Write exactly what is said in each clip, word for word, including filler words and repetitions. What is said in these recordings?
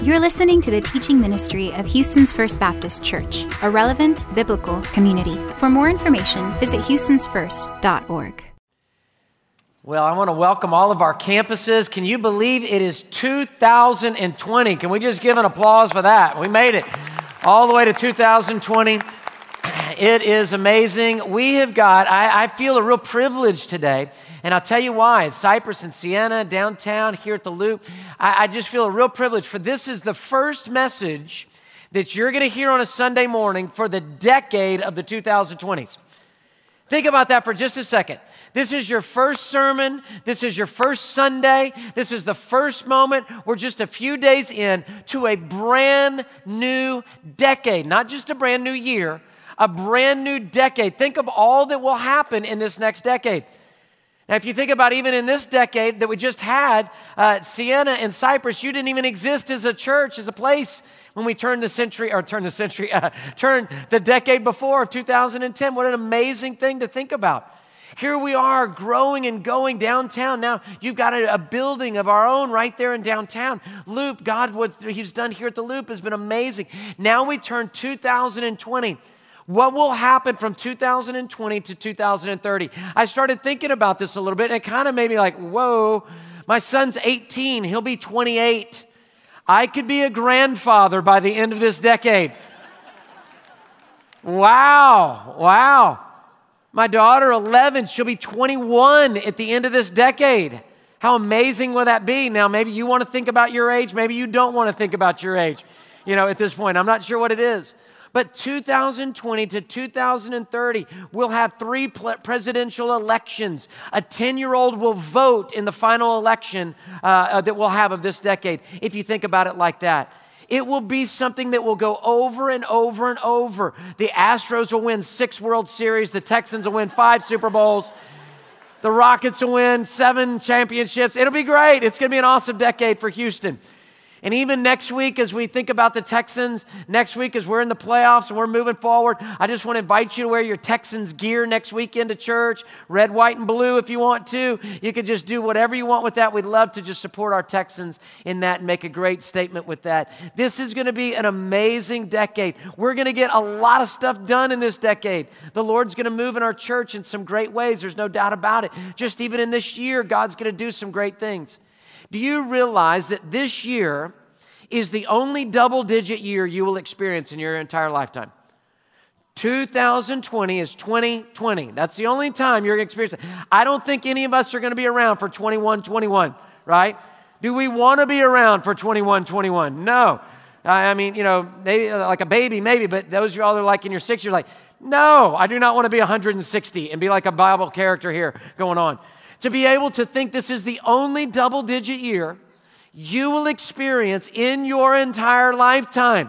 You're listening to the teaching ministry of Houston's First Baptist Church, a relevant biblical community. For more information, visit houstons first dot org. Well, I want to welcome all of our campuses. Can you believe it is two thousand twenty? Can we just give an applause for that? We made it all the way to two thousand twenty. It is amazing. We have got, I, I feel a real privilege today, and I'll tell you why. It's Cypress and Sienna, downtown, here at the Loop. I, I just feel a real privilege, for this is the first message that you're going to hear on a Sunday morning for the decade of the two thousand twenties. Think about that for just a second. This is your first sermon. This is your first Sunday. This is the first moment. We're just a few days in to a brand new decade, not just a brand new year, a brand new decade. Think of all that will happen in this next decade. Now, if you think about even in this decade that we just had, uh, Sienna and Cypress, you didn't even exist as a church, as a place when we turned the century, or turned the century, uh, turned the decade before of two thousand ten. What an amazing thing to think about. Here we are growing and going downtown. Now you've got a, a building of our own right there in downtown. Loop, God, what He's done here at the Loop has been amazing. Now we turn two thousand twenty. What will happen from two thousand twenty to two thousand thirty? I started thinking about this a little bit, and it kind of made me like, whoa, my son's eighteen, he'll be twenty-eight. I could be a grandfather by the end of this decade. Wow, wow. My daughter, eleven, she'll be twenty-one at the end of this decade. How amazing will that be? Now, maybe you want to think about your age. Maybe you don't want to think about your age, you know, at this point. I'm not sure what it is. But two thousand twenty to two thousand thirty, we'll have three presidential elections. A ten-year-old will vote in the final election uh, that we'll have of this decade, if you think about it like that. It will be something that will go over and over and over. The Astros will win six World Series. The Texans will win five Super Bowls. The Rockets will win seven championships. It'll be great. It's going to be an awesome decade for Houston. And even next week, as we think about the Texans, next week as we're in the playoffs and we're moving forward, I just want to invite you to wear your Texans gear next week into church, red, white, and blue if you want to. You can just do whatever you want with that. We'd love to just support our Texans in that and make a great statement with that. This is going to be an amazing decade. We're going to get a lot of stuff done in this decade. The Lord's going to move in our church in some great ways. There's no doubt about it. Just even in this year, God's going to do some great things. Do you realize that this year is the only double-digit year you will experience in your entire lifetime? two thousand twenty is twenty twenty. That's the only time you're going to experience it. I don't think any of us are going to be around for twenty-one twenty-one, right? Do we want to be around for twenty-one twenty-one? No. I mean, you know, maybe like a baby, maybe, but those of y'all that are like in your sixties, you're like, no, I do not want to be one hundred sixty and be like a Bible character here going on. To be able to think this is the only double-digit year you will experience in your entire lifetime.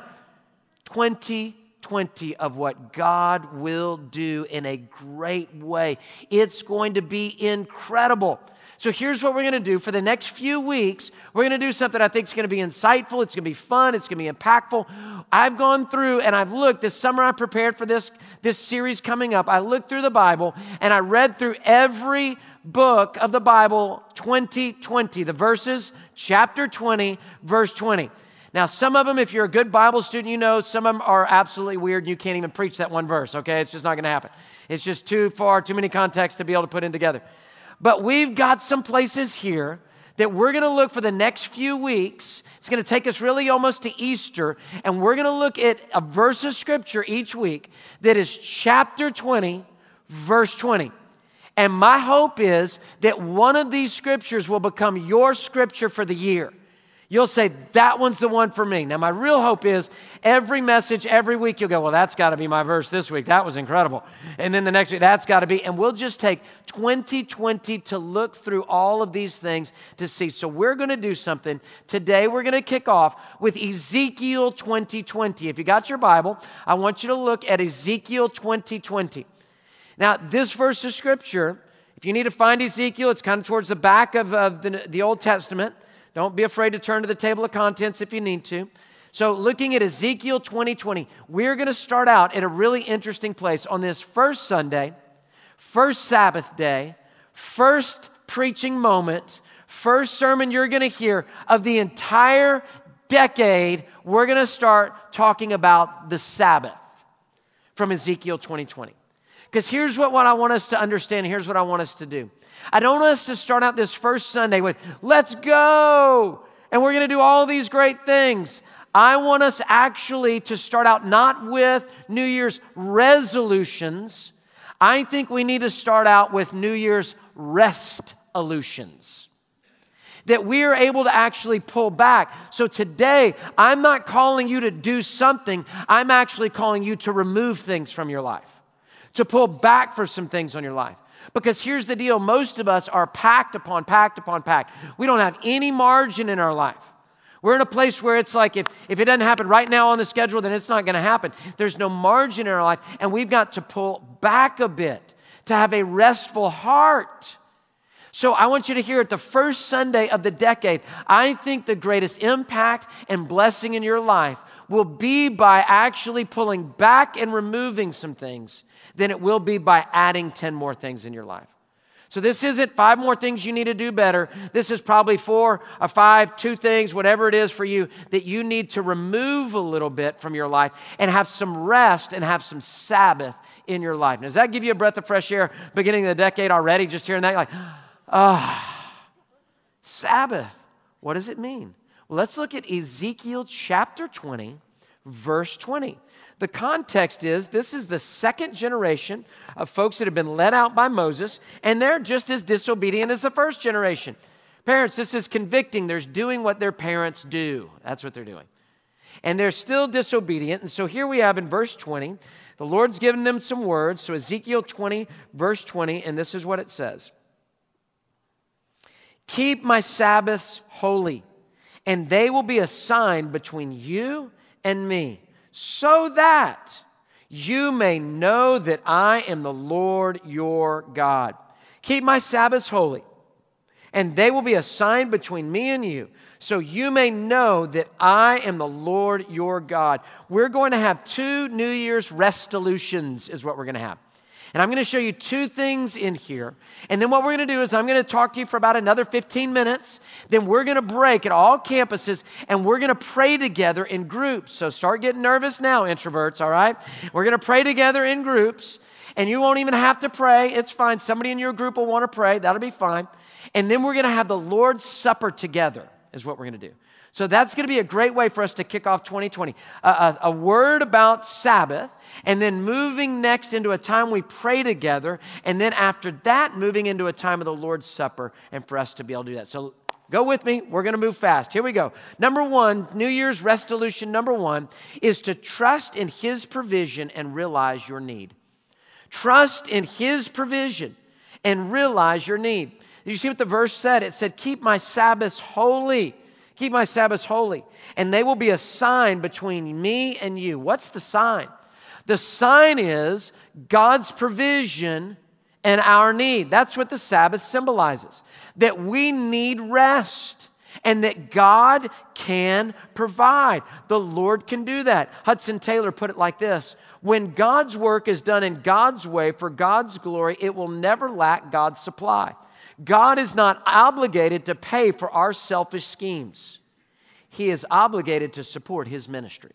twenty twenty of what God will do in a great way. It's going to be incredible. So here's what we're going to do. For the next few weeks, we're going to do something I think is going to be insightful. It's going to be fun. It's going to be impactful. I've gone through and I've looked. This summer I prepared for this, this series coming up. I looked through the Bible and I read through every book of the Bible, twenty twenty, the verses, chapter twenty, verse twenty. Now, some of them, if you're a good Bible student, you know some of them are absolutely weird and you can't even preach that one verse, okay? It's just not going to happen. It's just too far, too many contexts to be able to put in together. But we've got some places here that we're going to look for the next few weeks. It's going to take us really almost to Easter, and we're going to look at a verse of Scripture each week that is chapter twenty, verse twenty. And my hope is that one of these scriptures will become your scripture for the year. You'll say, that one's the one for me. Now, my real hope is every message, every week, you'll go, well, that's got to be my verse this week. That was incredible. And then the next week, that's got to be. And we'll just take twenty twenty to look through all of these things to see. So we're going to do something. Today, we're going to kick off with Ezekiel twenty twenty. If you got your Bible, I want you to look at Ezekiel twenty twenty. Now, this verse of Scripture, if you need to find Ezekiel, it's kind of towards the back of, of the, the Old Testament. Don't be afraid to turn to the table of contents if you need to. So looking at Ezekiel twenty twenty, we're going to start out at a really interesting place on this first Sunday, first Sabbath day, first preaching moment, first sermon you're going to hear of the entire decade, we're going to start talking about the Sabbath from Ezekiel twenty twenty. Because here's what, what I want us to understand. Here's what I want us to do. I don't want us to start out this first Sunday with, let's go, and we're going to do all these great things. I want us actually to start out not with New Year's resolutions. I think we need to start out with New Year's rest-olutions. That we are able to actually pull back. So today, I'm not calling you to do something. I'm actually calling you to remove things from your life. To pull back for some things on your life. Because here's the deal. Most of us are packed upon packed upon packed. We don't have any margin in our life. We're in a place where it's like if, if it doesn't happen right now on the schedule, then it's not going to happen. There's no margin in our life, and we've got to pull back a bit to have a restful heart. So I want you to hear it, the first Sunday of the decade, I think the greatest impact and blessing in your life will be by actually pulling back and removing some things than it will be by adding ten more things in your life. So this isn't five more things you need to do better. This is probably four or five, two things, whatever it is for you, that you need to remove a little bit from your life and have some rest and have some Sabbath in your life. Now, does that give you a breath of fresh air beginning of the decade already? Just hearing that, you're like, ah, oh, Sabbath. What does it mean? Well, let's look at Ezekiel chapter twenty, verse twenty. The context is this is the second generation of folks that have been led out by Moses, and they're just as disobedient as the first generation. Parents, this is convicting. They're doing what their parents do. That's what they're doing. And they're still disobedient. And so here we have in verse twenty, the Lord's given them some words. So Ezekiel twenty, verse twenty, and this is what it says. Keep my Sabbaths holy, and they will be a sign between you and me, so that you may know that I am the Lord your God. Keep my Sabbaths holy, and they will be a sign between me and you, so you may know that I am the Lord your God. We're going to have two New Year's resolutions is what we're going to have. And I'm going to show you two things in here. And then what we're going to do is I'm going to talk to you for about another fifteen minutes. Then we're going to break at all campuses and we're going to pray together in groups. So start getting nervous now, introverts, all right? We're going to pray together in groups. And you won't even have to pray. It's fine. Somebody in your group will want to pray. That'll be fine. And then we're going to have the Lord's Supper together is what we're going to do. So that's going to be a great way for us to kick off twenty twenty. A, a, a word about Sabbath, and then moving next into a time we pray together, and then after that, moving into a time of the Lord's Supper, and for us to be able to do that. So go with me. We're going to move fast. Here we go. Number one, New Year's resolution number one is to trust in His provision and realize your need. Trust in His provision and realize your need. Did you see what the verse said? It said, keep my Sabbaths holy. Keep my Sabbaths holy, and they will be a sign between me and you. What's the sign? The sign is God's provision and our need. That's what the Sabbath symbolizes, that we need rest and that God can provide. The Lord can do that. Hudson Taylor put it like this: when God's work is done in God's way for God's glory, it will never lack God's supply. God is not obligated to pay for our selfish schemes. He is obligated to support His ministry.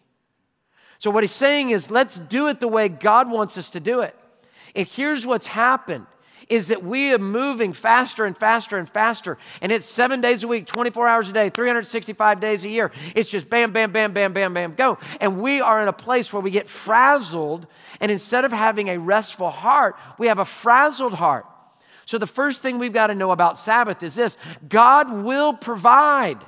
So what he's saying is, let's do it the way God wants us to do it. And here's what's happened, is that we are moving faster and faster and faster. And it's seven days a week, twenty-four hours a day, three hundred sixty-five days a year. It's just bam, bam, bam, bam, bam, bam, go. And we are in a place where we get frazzled. And instead of having a restful heart, we have a frazzled heart. So the first thing we've got to know about Sabbath is this: God will provide.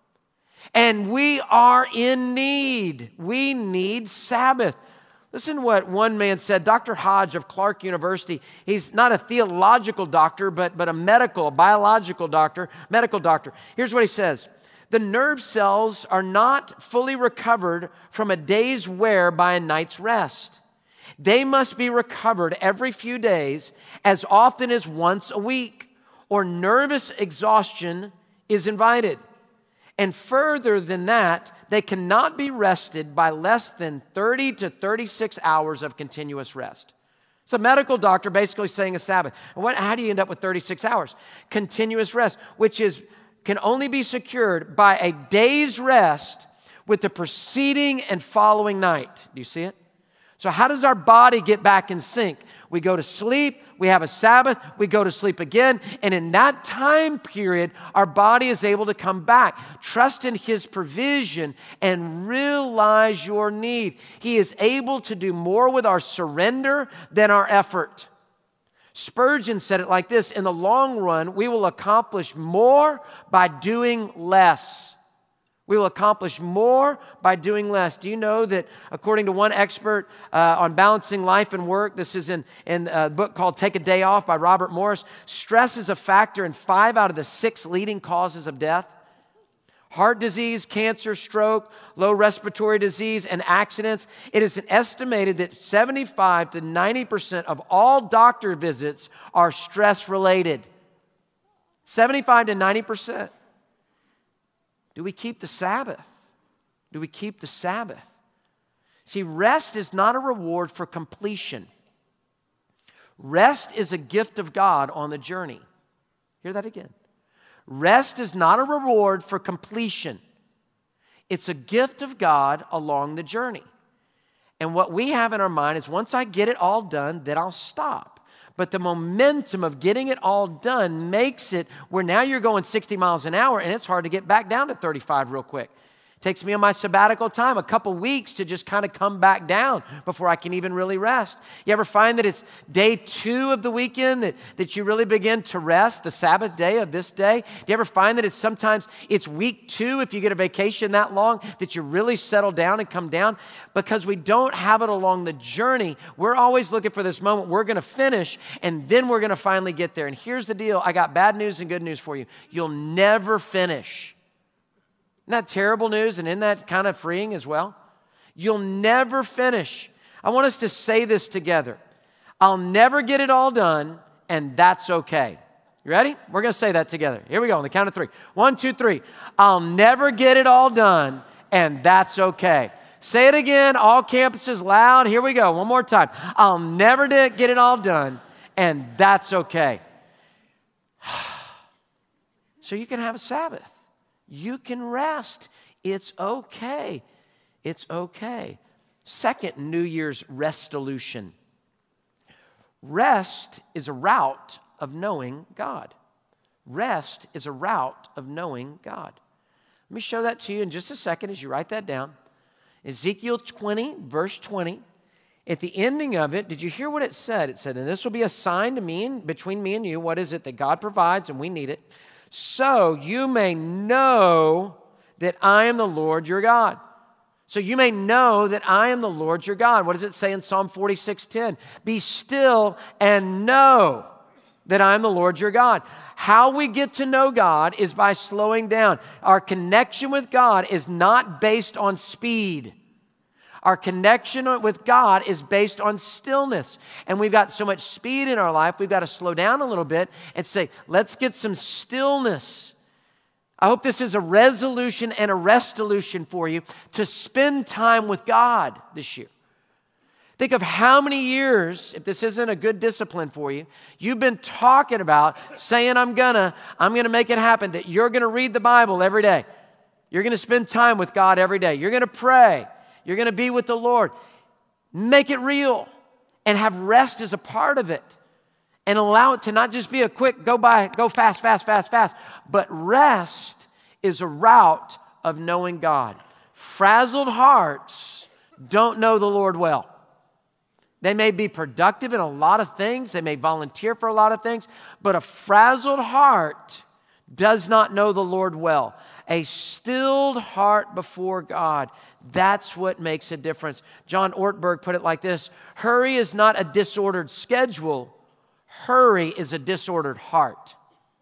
And we are in need. We need Sabbath. Listen to what one man said, Doctor Hodge of Clark University. He's not a theological doctor, but, but a medical, a biological doctor, medical doctor. Here's what he says: the nerve cells are not fully recovered from a day's wear by a night's rest. They must be recovered every few days, as often as once a week, or nervous exhaustion is invited. And further than that, they cannot be rested by less than thirty to thirty-six hours of continuous rest. It's a medical doctor basically saying a Sabbath. And what, how do you end up with thirty-six hours? Continuous rest, which is can only be secured by a day's rest with the preceding and following night. Do you see it? So how does our body get back in sync? We go to sleep, we have a Sabbath, we go to sleep again, and in that time period, our body is able to come back. Trust in His provision and realize your need. He is able to do more with our surrender than our effort. Spurgeon said it like this: in the long run, we will accomplish more by doing less. We will accomplish more by doing less. Do you know that according to one expert uh, on balancing life and work, this is in, in a book called Take a Day Off by Robert Morris, stress is a factor in five out of the six leading causes of death. Heart disease, cancer, stroke, low respiratory disease, and accidents. It is estimated that seventy-five to ninety percent of all doctor visits are stress-related. seventy-five to ninety percent. Do we keep the Sabbath? Do we keep the Sabbath? See, rest is not a reward for completion. Rest is a gift of God on the journey. Hear that again. Rest is not a reward for completion. It's a gift of God along the journey. And what we have in our mind is once I get it all done, then I'll stop. But the momentum of getting it all done makes it where now you're going sixty miles an hour and it's hard to get back down to thirty-five real quick. It takes me on my sabbatical time a couple weeks to just kind of come back down before I can even really rest. You ever find that it's day two of the weekend that, that you really begin to rest, the Sabbath day of this day? Do you ever find that it's sometimes it's week two if you get a vacation that long that you really settle down and come down? Because we don't have it along the journey. We're always looking for this moment. We're going to finish and then we're going to finally get there. And here's the deal. I got bad news and good news for you. You'll never finish. Isn't that terrible news, and isn't that kind of freeing as well? You'll never finish. I want us to say this together. I'll never get it all done, and that's okay. You ready? We're going to say that together. Here we go on the count of three. One, two, three. I'll never get it all done, and that's okay. Say it again, all campuses loud. Here we go, one more time. I'll never get it all done, and that's okay. So you can have a Sabbath. You can rest. It's okay. It's okay. Second New Year's resolution. Rest is a route of knowing God. Rest is a route of knowing God. Let me show that to you in just a second as you write that down. Ezekiel twenty, verse twenty. At the ending of it, did you hear what it said? It said, and this will be a sign to me and between me and you. What is it that God provides and we need it? So you may know that I am the Lord your God. So you may know that I am the Lord your God. What does it say in Psalm forty-six ten? Be still and know that I am the Lord your God. How we get to know God is by slowing down. Our connection with God is not based on speed. Our connection with God is based on stillness. And we've got so much speed in our life, we've got to slow down a little bit and say, let's get some stillness. I hope this is a resolution and a restitution for you to spend time with God this year. Think of how many years, if this isn't a good discipline for you, you've been talking about saying, I'm gonna, I'm gonna make it happen, that you're gonna read the Bible every day. You're gonna spend time with God every day. You're gonna pray. You're going to be with the Lord. Make it real and have rest as a part of it. And allow it to not just be a quick go by, go fast, fast, fast, fast. But rest is a route of knowing God. Frazzled hearts don't know the Lord well. They may be productive in a lot of things. They may volunteer for a lot of things. But a frazzled heart does not know the Lord well. A stilled heart before God. That's what makes a difference. John Ortberg put it like this: hurry is not a disordered schedule. Hurry is a disordered heart.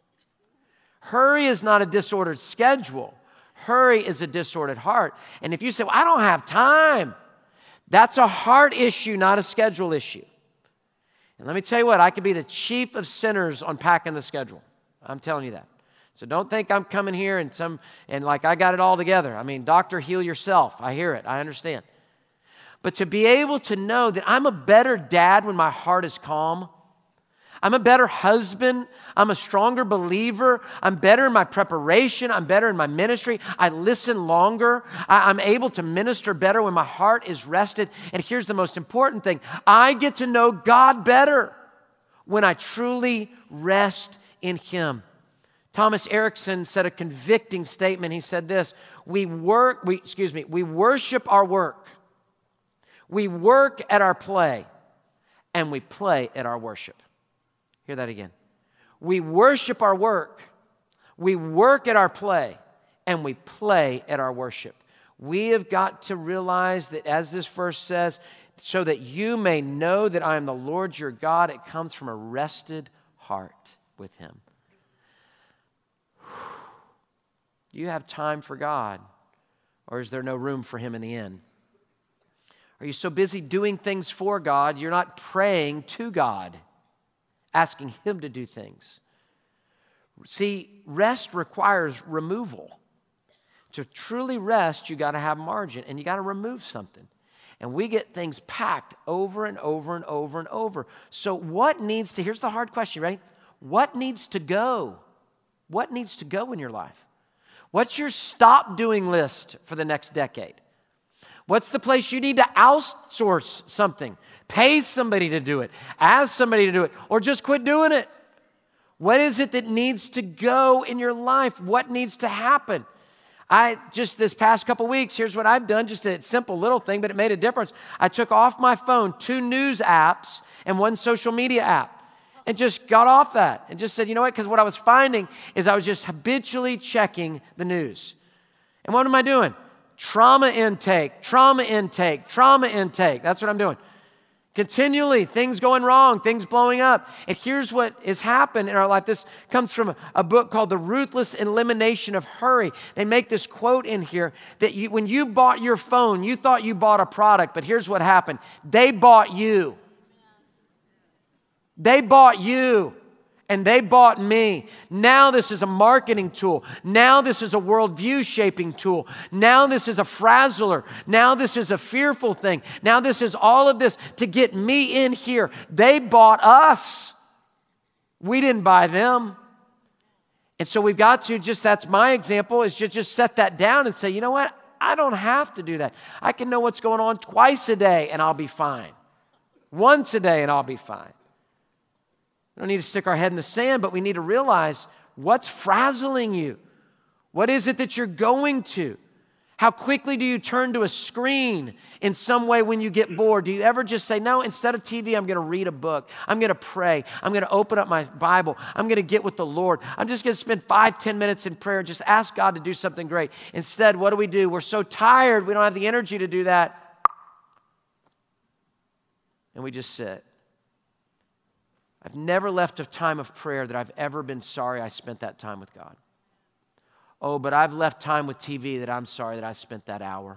Hurry is not a disordered schedule. Hurry is a disordered heart. And if you say, well, I don't have time, that's a heart issue, not a schedule issue. And let me tell you what, I could be the chief of sinners on packing the schedule. I'm telling you that. So don't think I'm coming here and some and like I got it all together. I mean, doctor, heal yourself. I hear it. I understand. But to be able to know that I'm a better dad when my heart is calm. I'm a better husband. I'm a stronger believer. I'm better in my preparation. I'm better in my ministry. I listen longer. I, I'm able to minister better when my heart is rested. And here's the most important thing. I get to know God better when I truly rest in Him. Thomas Erickson said a convicting statement. He said this, we work, we, excuse me, we worship our work. We work at our play, and we play at our worship. Hear that again. We worship our work, we work at our play, and we play at our worship. We have got to realize that, as this verse says, so that you may know that I am the Lord your God, it comes from a rested heart with Him. Do you have time for God, or is there no room for Him in the end? Are you so busy doing things for God, you're not praying to God, asking Him to do things? See, rest requires removal. To truly rest, you got to have margin, and you got to remove something. And we get things packed over and over and over and over. So what needs to, here's the hard question, ready? What needs to go? What needs to go in your life? What's your stop doing list for the next decade? What's the place you need to outsource something? Pay somebody to do it. Ask somebody to do it. Or just quit doing it. What is it that needs to go in your life? What needs to happen? I just this past couple weeks, here's what I've done, just a simple little thing, but it made a difference. I took off my phone two news apps and one social media app and just got off that and just said, you know what? Because what I was finding is I was just habitually checking the news. And what am I doing? Trauma intake, trauma intake, trauma intake. That's what I'm doing. Continually, things going wrong, things blowing up. And here's what has happened in our life. This comes from a book called The Ruthless Elimination of Hurry. They make this quote in here that you, when you bought your phone, you thought you bought a product, but here's what happened. They bought you. They bought you. And they bought me. Now this is a marketing tool. Now this is a worldview shaping tool. Now this is a frazzler. Now this is a fearful thing. Now this is all of this to get me in here. They bought us. We didn't buy them. And so we've got to just, that's my example, is just, just set that down and say, you know what? I don't have to do that. I can know what's going on twice a day and I'll be fine. Once a day and I'll be fine. We don't need to stick our head in the sand, but we need to realize what's frazzling you. What is it that you're going to? How quickly do you turn to a screen in some way when you get bored? Do you ever just say, no, instead of T V, I'm going to read a book. I'm going to pray. I'm going to open up my Bible. I'm going to get with the Lord. I'm just going to spend five, ten minutes in prayer and just ask God to do something great. Instead, what do we do? We're so tired, we don't have the energy to do that. And we just sit. I've never left a time of prayer that I've ever been sorry I spent that time with God. Oh, but I've left time with T V that I'm sorry that I spent that hour.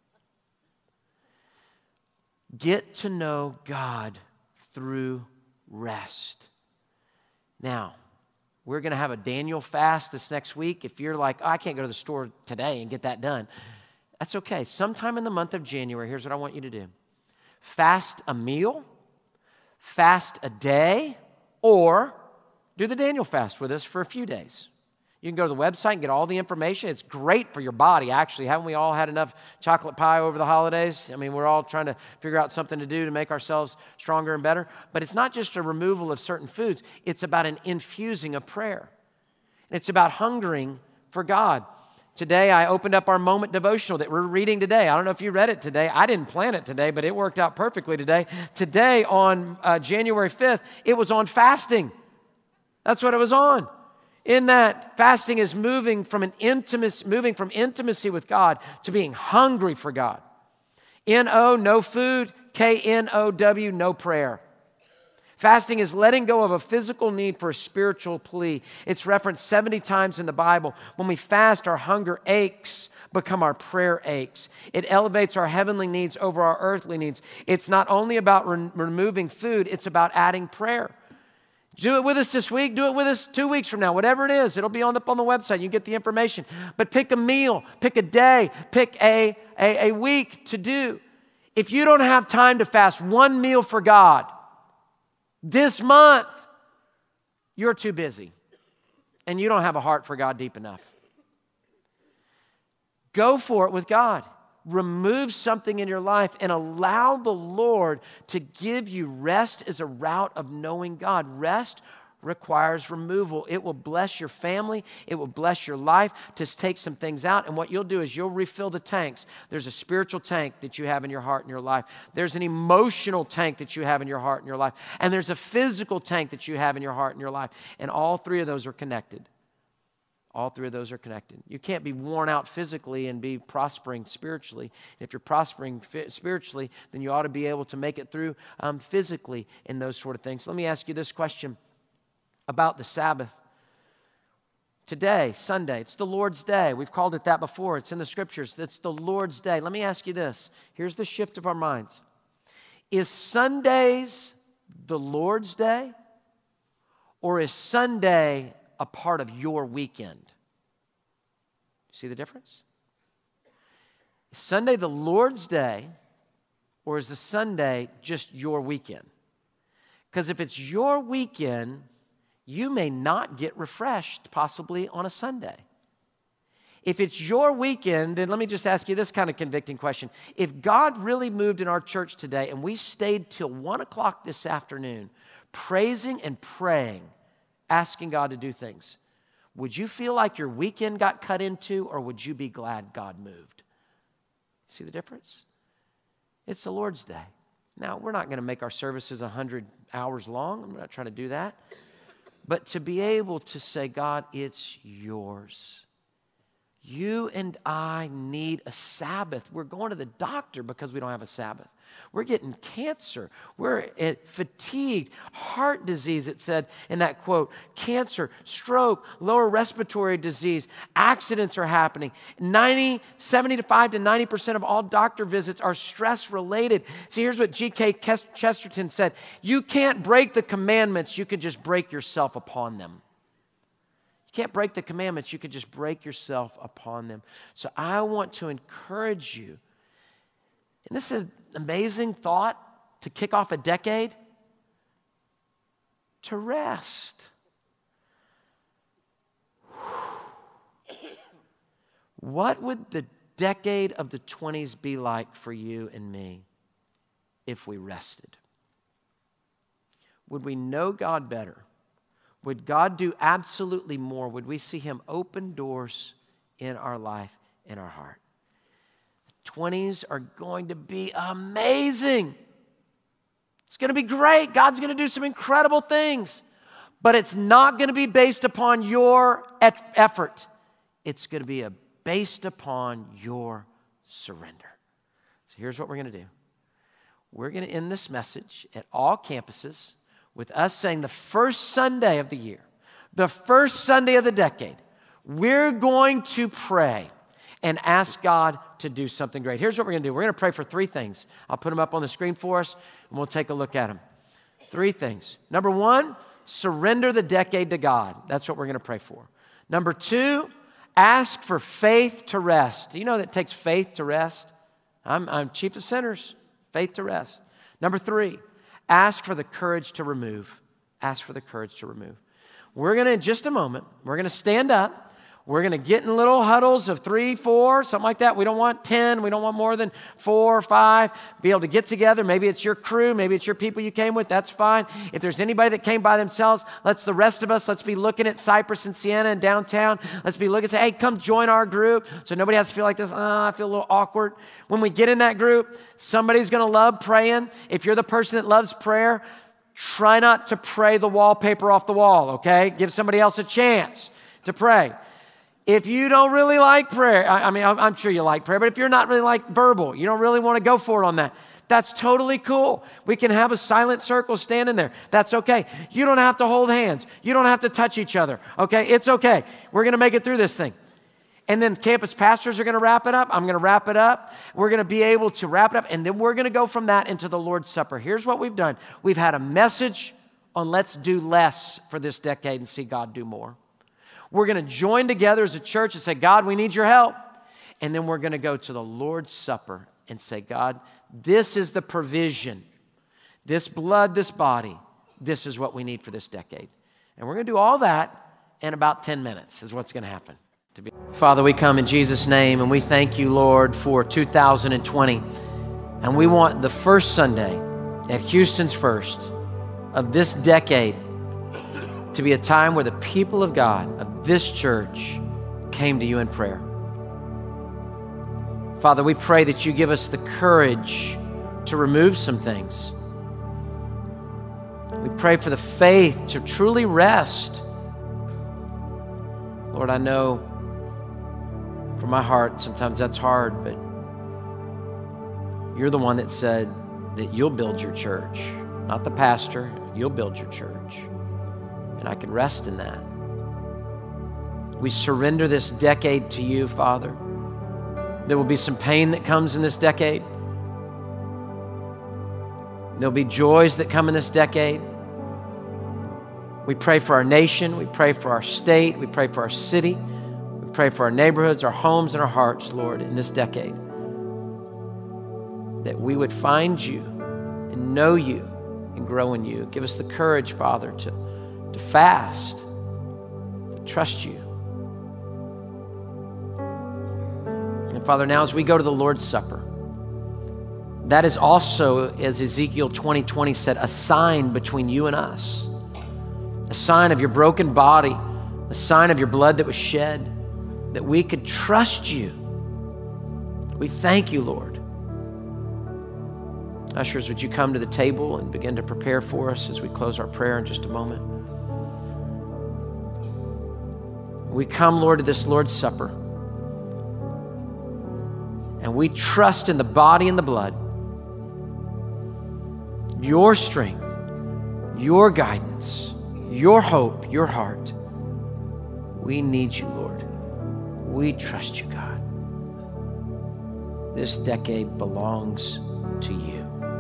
Get to know God through rest. Now, we're going to have a Daniel fast this next week. If you're like, oh, I can't go to the store today and get that done, that's okay. Sometime in the month of January, here's what I want you to do. Fast a meal. Fast a day, or do the Daniel fast with us for a few days. You can go to the website and get all the information. It's great for your body, actually. Haven't we all had enough chocolate pie over the holidays? I mean, we're all trying to figure out something to do to make ourselves stronger and better. But it's not just a removal of certain foods. It's about an infusing of prayer. It's about hungering for God. Today, I opened up our moment devotional that we're reading today. I don't know if you read it today. I didn't plan it today, but it worked out perfectly today. Today, on uh, January fifth, it was on fasting. That's what it was on. In that, fasting is moving from an intimacy, moving from intimacy with God to being hungry for God. N O, no food. K N O W, no prayer. Fasting is letting go of a physical need for a spiritual plea. It's referenced seventy times in the Bible. When we fast, our hunger aches become our prayer aches. It elevates our heavenly needs over our earthly needs. It's not only about re- removing food, it's about adding prayer. Do it with us this week. Do it with us two weeks from now. Whatever it is, it'll be on the, on the website. You get the information. But pick a meal, pick a day, pick a, a, a week to do. If you don't have time to fast one meal for God this month, you're too busy and you don't have a heart for God deep enough. Go for it with God. Remove something in your life and allow the Lord to give you rest as a route of knowing God. Rest requires removal. It will bless your family. It will bless your life to take some things out. And what you'll do is you'll refill the tanks. There's a spiritual tank that you have in your heart and your life. There's an emotional tank that you have in your heart and your life. And there's a physical tank that you have in your heart and your life. And all three of those are connected. All three of those are connected. You can't be worn out physically and be prospering spiritually. If you're prospering fi- spiritually, then you ought to be able to make it through um, physically in those sort of things. Let me ask you this question about the Sabbath. Today, Sunday, it's the Lord's Day. We've called it that before. It's in the Scriptures. It's the Lord's Day. Let me ask you this. Here's the shift of our minds. Is Sundays the Lord's Day, or is Sunday a part of your weekend? See the difference? Is Sunday the Lord's Day, or is the Sunday just your weekend? Because if it's your weekend, you may not get refreshed possibly on a Sunday. If it's your weekend, then let me just ask you this kind of convicting question. If God really moved in our church today and we stayed till one o'clock this afternoon praising and praying, asking God to do things, would you feel like your weekend got cut into, or would you be glad God moved? See the difference? It's the Lord's Day. Now, we're not going to make our services one hundred hours long. I'm not trying to do that. But to be able to say, God, it's yours. You and I need a Sabbath. We're going to the doctor because we don't have a Sabbath. We're getting cancer. We're fatigued. Heart disease, it said in that quote. Cancer, stroke, lower respiratory disease. Accidents are happening. ninety, seventy-five to ninety percent of all doctor visits are stress-related. See, here's what G K Chesterton said. You can't break the commandments. You can just break yourself upon them. You can't break the commandments. You can just break yourself upon them. So I want to encourage you. And this is an amazing thought to kick off a decade. To rest. What would the decade of the twenties be like for you and me if we rested? Would we know God better? Would God do absolutely more? Would we see Him open doors in our life, in our heart? The twenties are going to be amazing. It's going to be great. God's going to do some incredible things. But it's not going to be based upon your effort. It's going to be a, based upon your surrender. So here's what we're going to do. We're going to end this message at all campuses with us saying the first Sunday of the year, the first Sunday of the decade, we're going to pray and ask God to do something great. Here's what we're going to do. We're going to pray for three things. I'll put them up on the screen for us, and we'll take a look at them. Three things. Number one, surrender the decade to God. That's what we're going to pray for. Number two, ask for faith to rest. Do you know that it takes faith to rest? I'm, I'm chief of sinners. Faith to rest. Number three, ask for the courage to remove. Ask for the courage to remove. We're going to, in just a moment, we're going to stand up. We're going to get in little huddles of three, four, something like that. We don't want ten. We don't want more than four or five. Be able to get together. Maybe it's your crew. Maybe it's your people you came with. That's fine. If there's anybody that came by themselves, let's the rest of us, let's be looking at Cypress and Sienna and downtown. Let's be looking and say, hey, come join our group. So nobody has to feel like this, oh, I feel a little awkward. When we get in that group, somebody's going to love praying. If you're the person that loves prayer, try not to pray the wallpaper off the wall, okay? Give somebody else a chance to pray. If you don't really like prayer, I, I mean, I'm, I'm sure you like prayer, but if you're not really like verbal, you don't really want to go for it on that, that's totally cool. We can have a silent circle standing there. That's okay. You don't have to hold hands. You don't have to touch each other, okay? It's okay. We're going to make it through this thing. And then campus pastors are going to wrap it up. I'm going to wrap it up. We're going to be able to wrap it up, and then we're going to go from that into the Lord's Supper. Here's what we've done. We've had a message on let's do less for this decade and see God do more. We're going to join together as a church and say, God, we need your help. And then we're going to go to the Lord's Supper and say, God, this is the provision. This blood, this body, this is what we need for this decade. And we're going to do all that in about ten minutes is what's going to happen. To be. Father, we come in Jesus' name, and we thank you, Lord, for two thousand twenty. And we want the first Sunday at Houston's First of this decade to be a time where the people of God, of this church, came to you in prayer. Father, we pray that you give us the courage to remove some things. We pray for the faith to truly rest. Lord, I know from my heart sometimes that's hard, but you're the one that said that you'll build your church, not the pastor. You'll build your church. And I can rest in that. We surrender this decade to you, Father. There will be some pain that comes in this decade. There'll be joys that come in this decade. We pray for our nation. We pray for our state. We pray for our city. We pray for our neighborhoods, our homes, and our hearts, Lord, in this decade. That we would find you and know you and grow in you. Give us the courage, Father, to, to fast, to trust you. And Father, now as we go to the Lord's Supper, that is also, as Ezekiel twenty twenty said, a sign between you and us. A sign of your broken body, a sign of your blood that was shed, that we could trust you. We thank you, Lord. Ushers, would you come to the table and begin to prepare for us as we close our prayer in just a moment? We come, Lord, to this Lord's Supper, and we trust in the body and the blood, your strength, your guidance, your hope, your heart. We need you, Lord. We trust you, God. This decade belongs to you.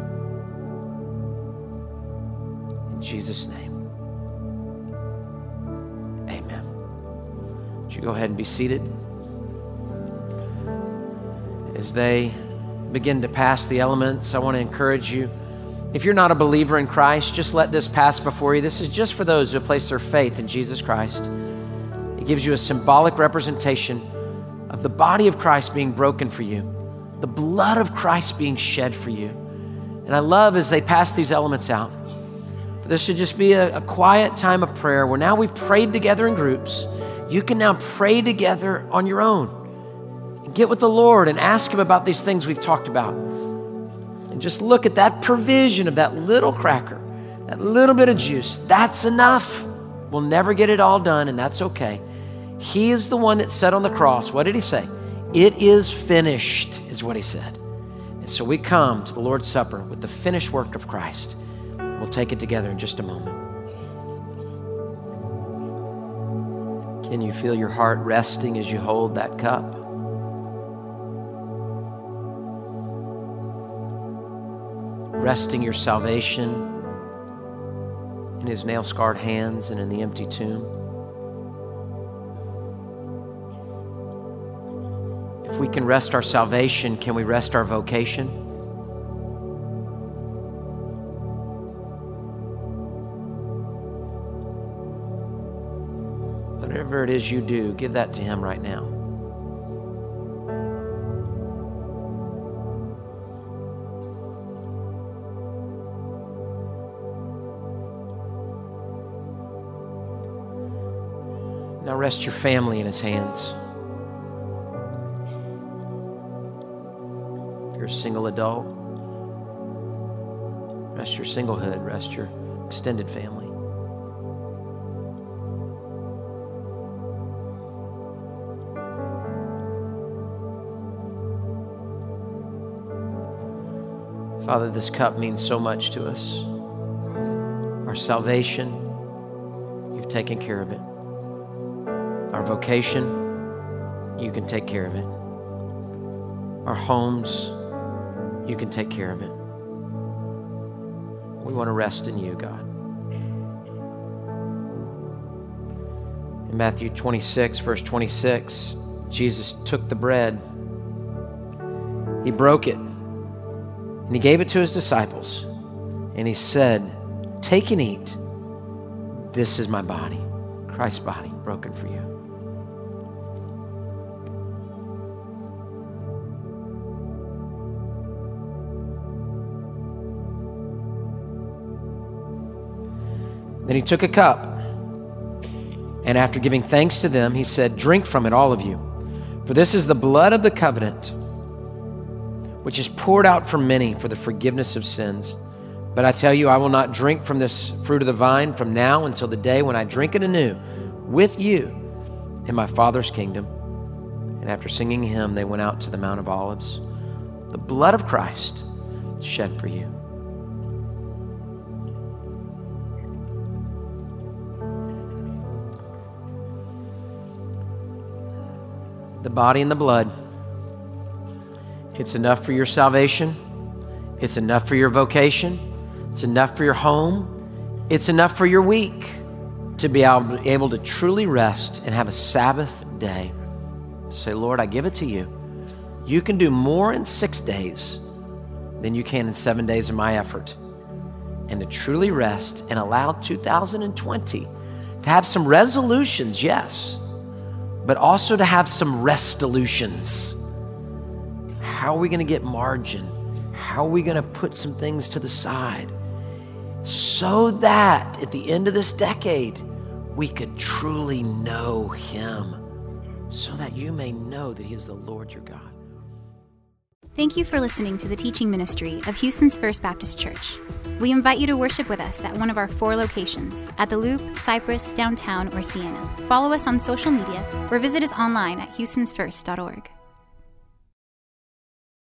In Jesus' name, amen. Would you go ahead and be seated? As they begin to pass the elements, I want to encourage you. If you're not a believer in Christ, just let this pass before you. This is just for those who have placed their faith in Jesus Christ. It gives you a symbolic representation of the body of Christ being broken for you, the blood of Christ being shed for you. And I love as they pass these elements out, this should just be a, a quiet time of prayer where now we've prayed together in groups. You can now pray together on your own and get with the Lord and ask Him about these things we've talked about. And just look at that provision of that little cracker, that little bit of juice. That's enough. We'll never get it all done, and that's okay. He is the one that said on the cross, what did He say? It is finished, is what He said. And so we come to the Lord's Supper with the finished work of Christ. We'll take it together in just a moment. Can you feel your heart resting as you hold that cup? Resting your salvation in His nail-scarred hands and in the empty tomb. If we can rest our salvation, can we rest our vocation? Whatever it is you do, give that to Him right now. Now rest your family in His hands. If you're a single adult, rest your singlehood, rest your extended family. Father, this cup means so much to us. Our salvation, You've taken care of it. Our vocation, You can take care of it. Our homes, You can take care of it. We want to rest in You, God. In Matthew twenty-six, verse twenty-six, Jesus took the bread. He broke it. And He gave it to His disciples. And He said, take and eat. This is my body, Christ's body, broken for you. Then he took a cup, and after giving thanks to them, he said, "Drink from it, all of you, for this is the blood of the covenant, which is poured out for many for the forgiveness of sins. But I tell you, I will not drink from this fruit of the vine from now until the day when I drink it anew with you in my Father's kingdom." And after singing a hymn, they went out to the Mount of Olives. The blood of Christ shed for you. The body and the blood. It's enough for your salvation. It's enough for your vocation. It's enough for your home. It's enough for your week to be able to truly rest and have a Sabbath day. To say, Lord, I give it to you. You can do more in six days than you can in seven days of my effort. And to truly rest and allow two thousand twenty to have some resolutions, yes, but also to have some restolutions. How are we going to get margin? How are we going to put some things to the side so that at the end of this decade, we could truly know him, so that you may know that he is the Lord your God. Thank you for listening to the teaching ministry of Houston's First Baptist Church. We invite you to worship with us at one of our four locations, at The Loop, Cypress, Downtown, or Sienna. Follow us on social media or visit us online at houstons first dot org.